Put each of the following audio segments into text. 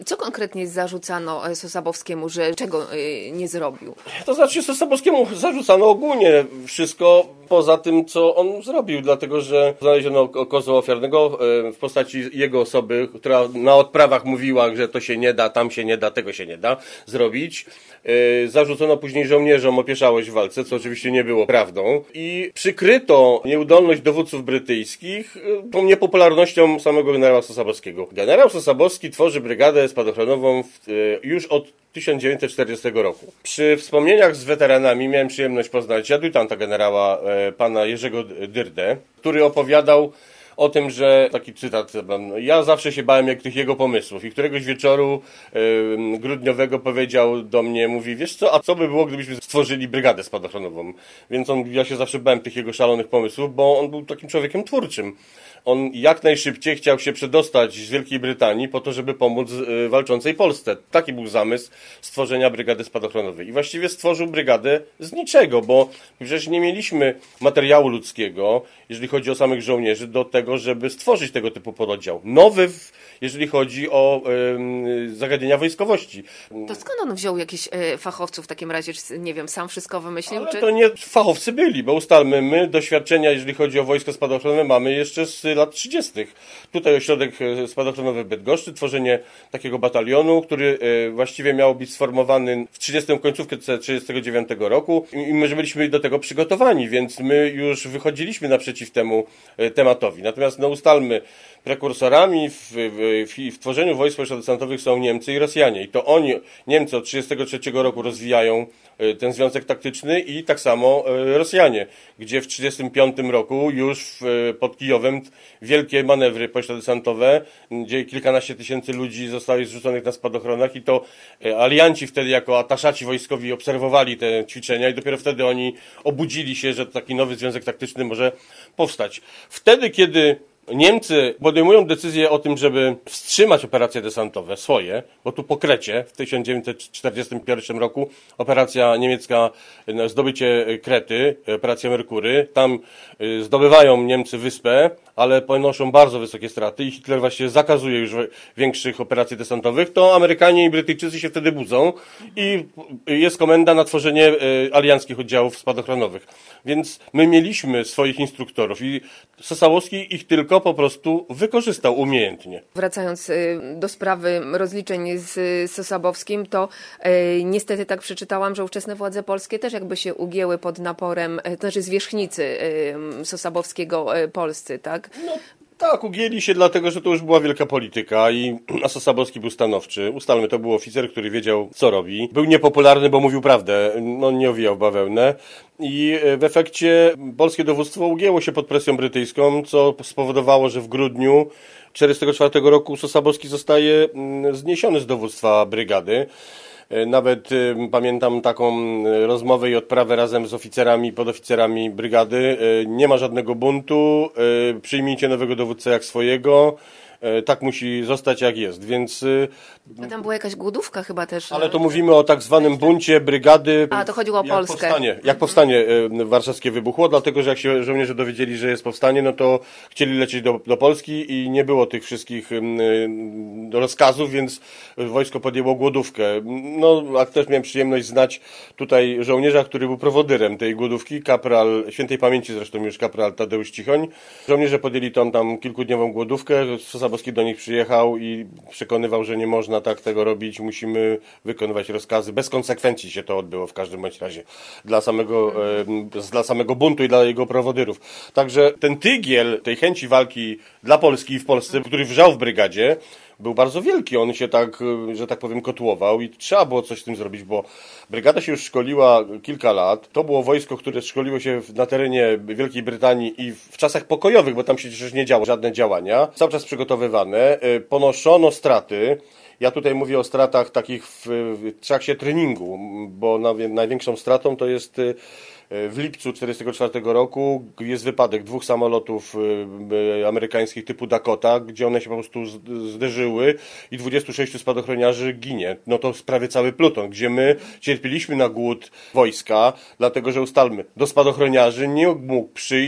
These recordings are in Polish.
co konkretnie zarzucano Sosabowskiemu, że czego nie zrobił? To znaczy Sosabowskiemu zarzucano ogólnie wszystko poza tym, co on zrobił, dlatego że znaleziono kozła ofiarnego w postaci jego osoby, która na odprawach mówiła, że to się nie da, tam się nie da, tego się nie da zrobić. Zarzucono później żołnierzom opieszałość w walce, co oczywiście nie było prawdą. I przykryto nieudolność dowódców brytyjskich tą niepopularnością samego generała Sosabowskiego. Generał Sosabowski tworzy brygadę spadochronową już od 1940 roku. Przy wspomnieniach z weteranami miałem przyjemność poznać adiutanta generała, pana Jerzego Dyrdę, który opowiadał o tym, że, taki cytat, ja zawsze się bałem jak tych jego pomysłów i któregoś wieczoru grudniowego powiedział do mnie, mówi, wiesz co, a co by było, gdybyśmy stworzyli brygadę spadochronową? Więc ja się zawsze bałem tych jego szalonych pomysłów, bo on był takim człowiekiem twórczym. On jak najszybciej chciał się przedostać z Wielkiej Brytanii po to, żeby pomóc walczącej Polsce. Taki był zamysł stworzenia brygady spadochronowej. I właściwie stworzył brygadę z niczego, bo przecież nie mieliśmy materiału ludzkiego, jeżeli chodzi o samych żołnierzy, do tego, żeby stworzyć tego typu pododdział. Nowy, jeżeli chodzi o zagadnienia wojskowości. To skąd on wziął jakichś fachowców w takim razie? Czy, nie wiem, sam wszystko wymyślił? Ale to nie fachowcy byli, bo ustalmy, my doświadczenia, jeżeli chodzi o wojsko spadochronowe, mamy jeszcze z lat 30. Tutaj ośrodek spadochronowy w Bydgoszczy, tworzenie takiego batalionu, który właściwie miał być sformowany w 30. końcówkę 1939 roku i my byliśmy do tego przygotowani, więc my już wychodziliśmy naprzeciw temu tematowi. Natomiast ustalmy, prekursorami w tworzeniu wojsk powietrzno-desantowych są Niemcy i Rosjanie. I to oni, Niemcy od 1933 roku rozwijają ten związek taktyczny i tak samo Rosjanie, gdzie w 1935 roku już pod Kijowem wielkie manewry powietrzno-desantowe, gdzie kilkanaście tysięcy ludzi zostało zrzuconych na spadochronach i to alianci wtedy jako ataszaci wojskowi obserwowali te ćwiczenia i dopiero wtedy oni obudzili się, że taki nowy związek taktyczny może powstać. Wtedy, kiedy Niemcy podejmują decyzję o tym, żeby wstrzymać operacje desantowe swoje, bo tu po Krecie w 1941 roku operacja niemiecka, zdobycie Krety, operacja Merkury, tam zdobywają Niemcy wyspę, ale ponoszą bardzo wysokie straty i Hitler właśnie zakazuje już większych operacji desantowych, to Amerykanie i Brytyjczycy się wtedy budzą i jest komenda na tworzenie alianckich oddziałów spadochronowych. Więc my mieliśmy swoich instruktorów i Sosabowski ich tylko po prostu wykorzystał umiejętnie. Wracając do sprawy rozliczeń z Sosabowskim, to niestety tak przeczytałam, że ówczesne władze polskie też jakby się ugięły pod naporem, to znaczy zwierzchnicy Sosabowskiego polscy, tak? No. Tak, ugięli się dlatego, że to już była wielka polityka a Sosabowski był stanowczy. Ustalmy, to był oficer, który wiedział, co robi. Był niepopularny, bo mówił prawdę, nie owijał bawełnę. I w efekcie polskie dowództwo ugięło się pod presją brytyjską, co spowodowało, że w grudniu 1944 roku Sosabowski zostaje zniesiony z dowództwa brygady. Nawet pamiętam taką rozmowę i odprawę razem z oficerami, podoficerami brygady. Nie ma żadnego buntu, przyjmijcie nowego dowódcę jak swojego. Tak musi zostać jak jest, więc... A tam była jakaś głodówka chyba też. Ale to mówimy o tak zwanym buncie brygady. A, to chodziło o Polskę. Jak powstanie warszawskie wybuchło, dlatego że jak się żołnierze dowiedzieli, że jest powstanie, no to chcieli lecieć do Polski i nie było tych wszystkich rozkazów, więc wojsko podjęło głodówkę. No, a też miałem przyjemność znać tutaj żołnierza, który był prowodyrem tej głodówki, kapral, świętej pamięci zresztą już kapral Tadeusz Cichoń. Żołnierze podjęli tą tam kilkudniową głodówkę, Sosabowski do nich przyjechał i przekonywał, że nie można tak tego robić, musimy wykonywać rozkazy. Bez konsekwencji się to odbyło w każdym bądź razie dla samego buntu i dla jego prowodyrów. Także ten tygiel tej chęci walki dla Polski i w Polsce, który wrzał w brygadzie, był bardzo wielki. On się tak, że tak powiem, kotłował i trzeba było coś z tym zrobić, bo brygada się już szkoliła kilka lat. To było wojsko, które szkoliło się na terenie Wielkiej Brytanii i w czasach pokojowych, bo tam się przecież nie działo żadne działania. Cały czas przygotowywane. Ponoszono straty. Ja tutaj mówię o stratach takich w trakcie treningu, bo największą stratą to jest w lipcu 1944 roku jest wypadek 2 samolotów amerykańskich typu Dakota, gdzie one się po prostu zderzyły i 26 spadochroniarzy ginie. No to prawie cały pluton, gdzie my cierpieliśmy na głód wojska, dlatego że ustalmy, do spadochroniarzy nie mógł przyjść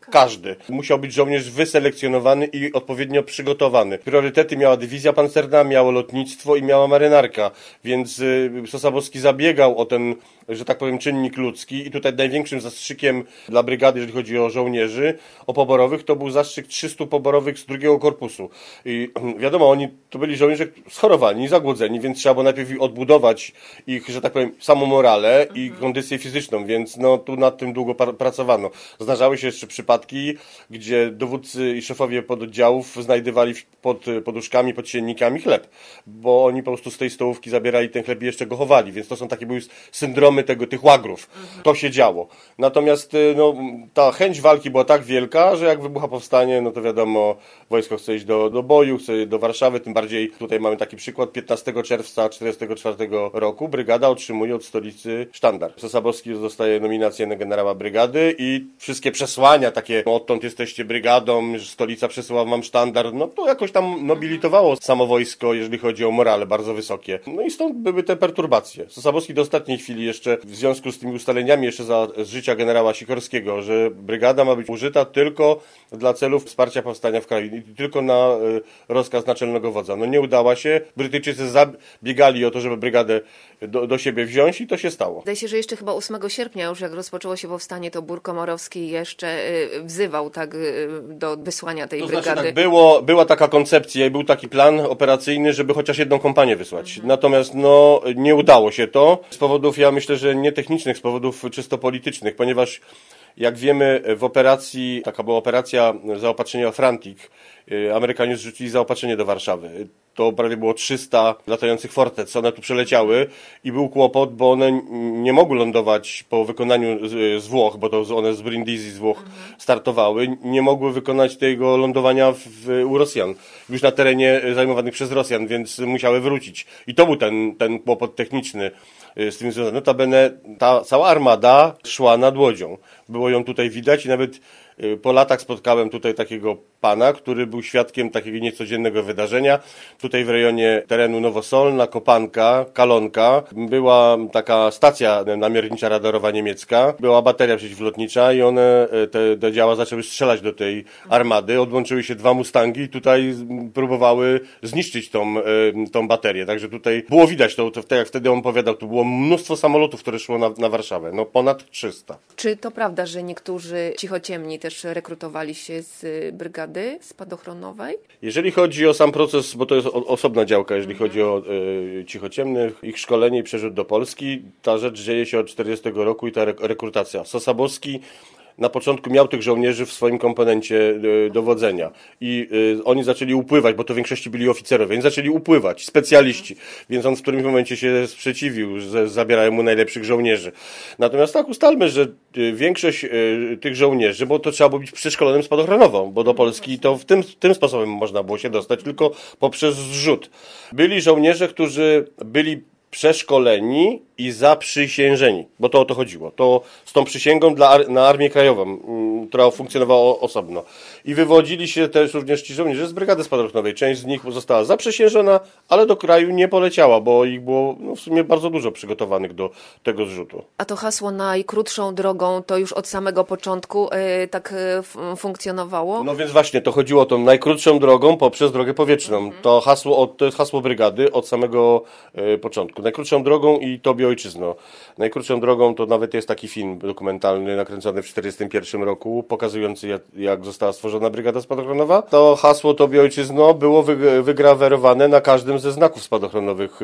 Każdy. Musiał być żołnierz wyselekcjonowany i odpowiednio przygotowany. Priorytety miała dywizja pancerna, miało lotnictwo i miała marynarka, więc Sosabowski zabiegał o ten, że tak powiem, czynnik ludzki i tutaj największym zastrzykiem dla brygady, jeżeli chodzi o żołnierzy, o poborowych, to był zastrzyk 300 poborowych z drugiego korpusu. I wiadomo, oni to byli żołnierze schorowani, zagłodzeni, więc trzeba było najpierw odbudować ich, że tak powiem, samą morale i kondycję fizyczną, więc no tu nad tym długo pracowano. Zdarzały się jeszcze przypadki, gdzie dowódcy i szefowie pododdziałów znajdywali pod poduszkami, pod siennikami chleb, bo oni po prostu z tej stołówki zabierali ten chleb i jeszcze go chowali, więc to są takie były syndromy tych łagrów. To się działo. Natomiast no, ta chęć walki była tak wielka, że jak wybucha powstanie, no to wiadomo, wojsko chce iść do boju, chce do Warszawy, tym bardziej tutaj mamy taki przykład, 15 czerwca 1944 roku brygada otrzymuje od stolicy sztandar. Sosabowski dostaje nominację na generała brygady i wszystkie przesłania takie, odtąd jesteście brygadą, stolica przesyła wam sztandar, no to jakoś tam nobilitowało samo wojsko, jeżeli chodzi o morale bardzo wysokie. No i stąd były te perturbacje. Sosabowski do ostatniej chwili jeszcze w związku z tymi ustaleniami jeszcze za życia generała Sikorskiego, że brygada ma być użyta tylko dla celów wsparcia powstania w kraju i tylko na rozkaz naczelnego wodza. No nie udała się. Brytyjczycy zabiegali o to, żeby brygadę do siebie wziąć i to się stało. Wydaje się, że jeszcze chyba 8 sierpnia już jak rozpoczęło się powstanie, to Bór Komorowski jeszcze wzywał tak do wysłania tej brygady. Znaczy, tak, była taka koncepcja i był taki plan operacyjny, żeby chociaż jedną kompanię wysłać. Natomiast no nie udało się to z powodów, ja myślę, że nie technicznych, z powodów czysto politycznych, ponieważ jak wiemy, w operacji, taka była operacja zaopatrzenia Frantic, Amerykanie zrzucili zaopatrzenie do Warszawy. To prawie było 300 latających fortec, one tu przeleciały i był kłopot, bo one nie mogły lądować po wykonaniu z Włoch, bo to one z Brindisi, z Włoch startowały, nie mogły wykonać tego lądowania u Rosjan, już na terenie zajmowanych przez Rosjan, więc musiały wrócić. I to był ten kłopot techniczny z tym związany. Notabene ta cała armada szła nad Łodzią. Było ją tutaj widać i nawet po latach spotkałem tutaj takiego pana, który był świadkiem takiego niecodziennego wydarzenia. Tutaj w rejonie terenu Nowosolna, Kopanka, Kalonka była taka stacja namiernicza radarowa niemiecka, była bateria przeciwlotnicza i one, te działa zaczęły strzelać do tej armady. Odłączyły się 2 Mustangi i tutaj próbowały zniszczyć tą baterię. Także tutaj było widać, to tak jak wtedy on powiadał, tu było mnóstwo samolotów, które szło na Warszawę. No ponad 300. Czy to prawda, że niektórzy cichociemni też rekrutowali się z brygady spadochronowej? Jeżeli chodzi o sam proces, bo to jest osobna działka, jeżeli chodzi o cichociemnych, ich szkolenie i przerzut do Polski, ta rzecz dzieje się od 1940 roku i ta rekrutacja. Sosabowski na początku miał tych żołnierzy w swoim komponencie dowodzenia i oni zaczęli upływać, bo to w większości byli oficerowie, więc zaczęli upływać, specjaliści, więc on w którymś momencie się sprzeciwił, że zabierają mu najlepszych żołnierzy. Natomiast tak ustalmy, że większość tych żołnierzy, bo to trzeba było być przeszkolonym spadochronowo, bo do Polski to tym sposobem można było się dostać, tylko poprzez zrzut. Byli żołnierze, którzy byli przeszkoleni i zaprzysiężeni, bo to o to chodziło. To z tą przysięgą na Armię Krajową, która funkcjonowała osobno. I wywodzili się też również ci żołnierze z brygady spadochronowej. Część z nich została zaprzysiężona, ale do kraju nie poleciała, bo ich było w sumie bardzo dużo przygotowanych do tego zrzutu. A to hasło najkrótszą drogą to już od samego początku tak funkcjonowało? No więc właśnie, to chodziło o tą najkrótszą drogą poprzez drogę powietrzną. To jest hasło brygady od samego początku. Najkrótszą drogą i tobie ojczyzno. Najkrótszą drogą to nawet jest taki film dokumentalny nakręcony w 1941 roku, pokazujący jak została stworzona brygada spadochronowa. To hasło tobie ojczyzno było wygrawerowane na każdym ze znaków spadochronowych,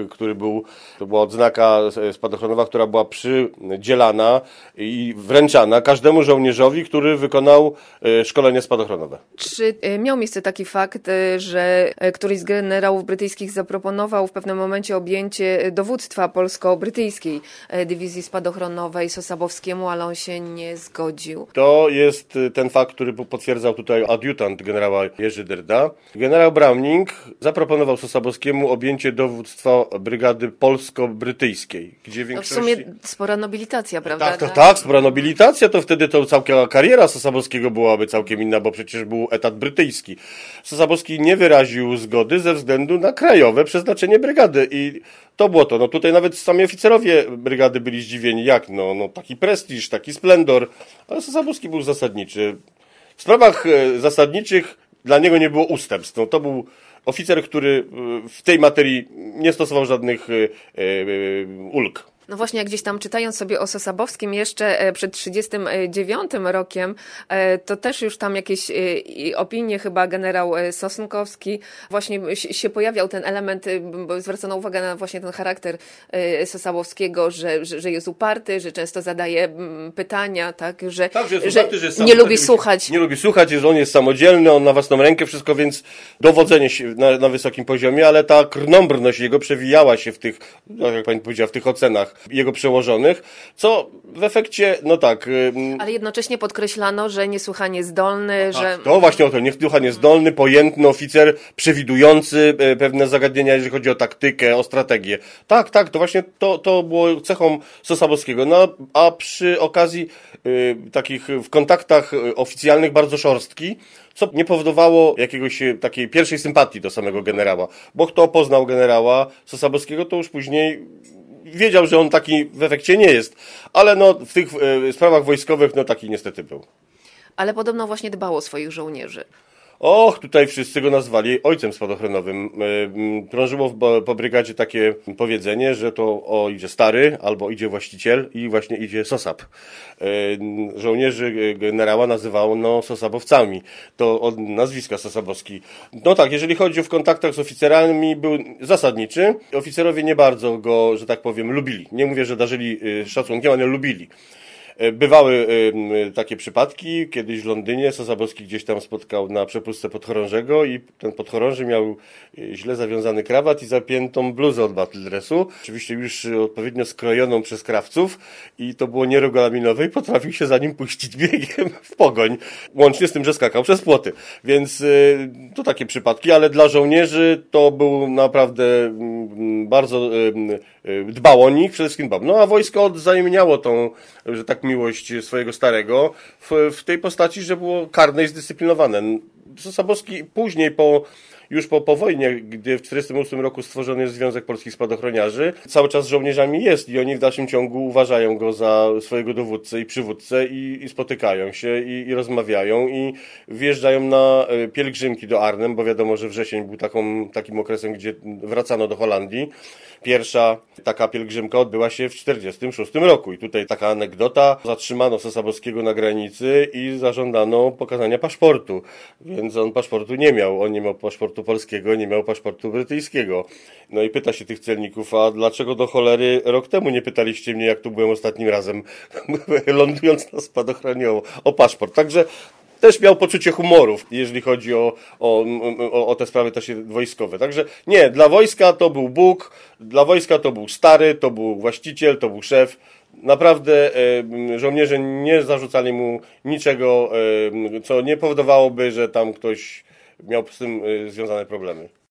to była odznaka spadochronowa, która była przydzielana i wręczana każdemu żołnierzowi, który wykonał szkolenie spadochronowe. Czy miał miejsce taki fakt, że któryś z generałów brytyjskich zaproponował w pewnym momencie objęcie dowództwa polsko-brytyjskiej dywizji spadochronowej Sosabowskiemu, ale on się nie zgodził? To jest ten fakt, który potwierdzał tutaj adiutant generała Jerzy Dyrda. Generał Browning zaproponował Sosabowskiemu objęcie dowództwa brygady polsko-brytyjskiej, gdzie większości... W sumie spora nobilitacja, prawda? Tak, spora nobilitacja, to wtedy to całkiem kariera Sosabowskiego byłaby całkiem inna, bo przecież był etat brytyjski. Sosabowski nie wyraził zgody ze względu na krajowe przeznaczenie brygady i to było to. No tutaj nawet sami oficerowie brygady byli zdziwieni, jak taki prestiż, taki splendor, ale Sosabowski był zasadniczy. W sprawach zasadniczych dla niego nie było ustępstw. No, to był oficer, który w tej materii nie stosował żadnych ulg. No właśnie, jak gdzieś tam czytając sobie o Sosabowskim jeszcze przed 1939 rokiem, to też już tam jakieś opinie, chyba generał Sosnkowski, właśnie się pojawiał ten element, bo zwracano uwagę na właśnie ten charakter Sosabowskiego, że jest uparty, że często zadaje pytania, tak, że nie lubi słuchać. Nie lubi słuchać, że on jest samodzielny, on na własną rękę wszystko, więc dowodzenie się na wysokim poziomie, ale ta krnąbrność jego przewijała się w tych, jak pani powiedziała, w tych ocenach jego przełożonych, co w efekcie, no tak... Ale jednocześnie podkreślano, że niesłychanie zdolny, że... To właśnie o to, niesłychanie zdolny, pojętny oficer, przewidujący pewne zagadnienia, jeżeli chodzi o taktykę, o strategię. Tak, to właśnie to było cechą Sosabowskiego. No, a przy okazji takich w kontaktach oficjalnych bardzo szorstki, co nie powodowało jakiegoś takiej pierwszej sympatii do samego generała. Bo kto poznał generała Sosabowskiego, to już później wiedział, że on taki w efekcie nie jest. Ale no, w tych sprawach wojskowych no taki niestety był. Ale podobno właśnie dbał o swoich żołnierzy. Och, tutaj wszyscy go nazwali ojcem spadochronowym. Krążyło po brygadzie takie powiedzenie, że to idzie stary, albo idzie właściciel i właśnie idzie Sosab. Żołnierzy generała nazywano Sosabowcami. To od nazwiska Sosabowski. No tak, jeżeli chodzi o w kontaktach z oficerami, był zasadniczy. Oficerowie nie bardzo go, że tak powiem, lubili. Nie mówię, że darzyli szacunkiem, ale lubili. Bywały takie przypadki, kiedyś w Londynie Sosabowski gdzieś tam spotkał na przepustce podchorążego i ten podchorąży miał źle zawiązany krawat i zapiętą bluzę od battle dressu, oczywiście już odpowiednio skrojoną przez krawców i to było nieregulaminowe i potrafił się za nim puścić biegiem w pogoń, łącznie z tym, że skakał przez płoty. Więc to takie przypadki, ale dla żołnierzy to był naprawdę bardzo dbał o nich, przede wszystkim dbał. No a wojsko odwzajemniało tą, że tak miłość swojego starego w tej postaci, że było karne i zdyscyplinowane. Sosabowski później już po wojnie, gdy w 1948 roku stworzony jest Związek Polskich Spadochroniarzy, cały czas z żołnierzami jest i oni w dalszym ciągu uważają go za swojego dowódcę i przywódcę i spotykają się i rozmawiają i wjeżdżają na pielgrzymki do Arnhem, bo wiadomo, że wrzesień był takim okresem, gdzie wracano do Holandii. Pierwsza taka pielgrzymka odbyła się w 1946 roku i tutaj taka anegdota. Zatrzymano Sosabowskiego na granicy i zażądano pokazania paszportu, więc on paszportu nie miał. On nie miał paszportu polskiego, nie miał paszportu brytyjskiego. No i pyta się tych celników, a dlaczego do cholery rok temu nie pytaliście mnie, jak tu byłem ostatnim razem, lądując na spadochronie o paszport. Także też miał poczucie humoru, jeżeli chodzi o te sprawy też wojskowe. Także nie, dla wojska to był Bóg, dla wojska to był stary, to był właściciel, to był szef. Naprawdę żołnierze nie zarzucali mu niczego, co nie powodowałoby, że tam ktoś miał z tym związane problemy.